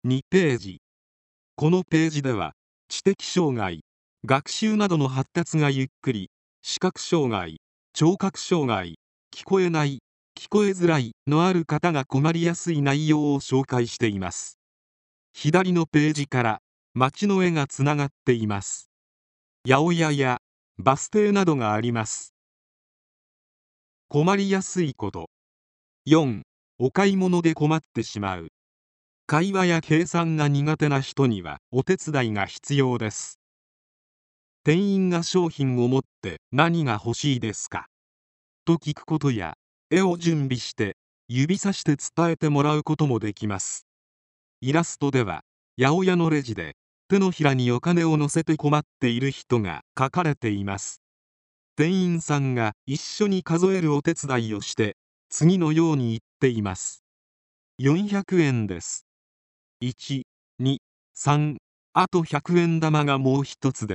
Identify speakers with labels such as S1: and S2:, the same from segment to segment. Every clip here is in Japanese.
S1: 2ページ。このページでは、知的障害、学習などの発達がゆっくり、視覚障害、聴覚障害、聞こえない、聞こえづらいのある方が困りやすい内容を紹介しています。左のページから街の絵がつながっています。八百屋やバス停などがあります。困りやすいこと。4、お買い物で困ってしまう。会話や計算が苦手な人にはお手伝いが必要です。店員が商品を持って何が欲しいですかと聞くことや、絵を準備して指さして伝えてもらうこともできます。イラストでは、八百屋のレジで手のひらにお金を乗せて困っている人が描かれています。店員さんが一緒に数えるお手伝いをして、次のように言っています。400円です。1、2、3、あと100円玉がもう一つです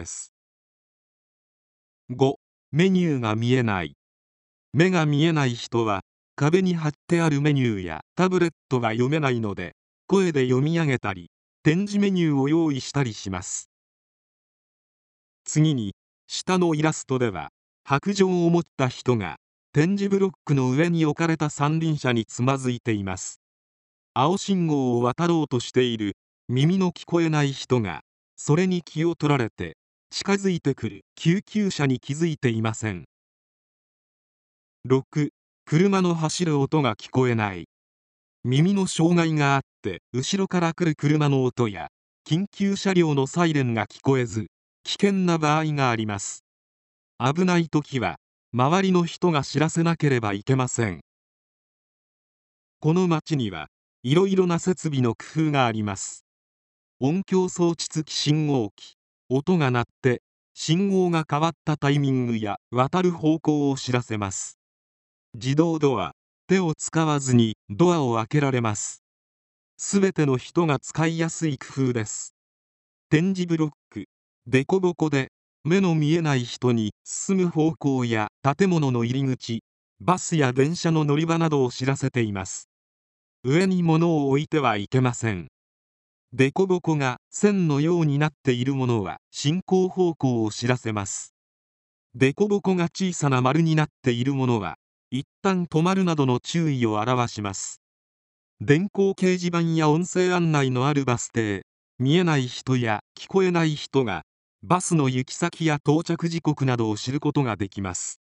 S1: 。5、メニューが見えない。目が見えない人は、壁に貼ってあるメニューやタブレットが読めないので、声で読み上げたり、展示メニューを用意したりします。次に、下のイラストでは、白杖を持った人が、点字ブロックの上に置かれた三輪車につまずいています。青信号を渡ろうとしている耳の聞こえない人が、それに気を取られて近づいてくる救急車に気づいていません。6、車の走る音が聞こえない。耳の障害があって後ろから来る車の音や緊急車両のサイレンが聞こえず、危険な場合があります。危ない時は周りの人が知らせなければいけません。この街にはいろいろな設備の工夫があります。音響装置付き信号機、音が鳴って信号が変わったタイミングや渡る方向を知らせます。自動ドア、手を使わずにドアを開けられます。すべての人が使いやすい工夫です。点字ブロック、デコボコで目の見えない人に進む方向や建物の入り口、バスや電車の乗り場などを知らせています。上に物を置いてはいけません。デコボコが線のようになっているものは進行方向を知らせます。デコボコが小さな丸になっているものは一旦止まるなどの注意を表します。電光掲示板や音声案内のあるバス停、見えない人や聞こえない人がバスの行き先や到着時刻などを知ることができます。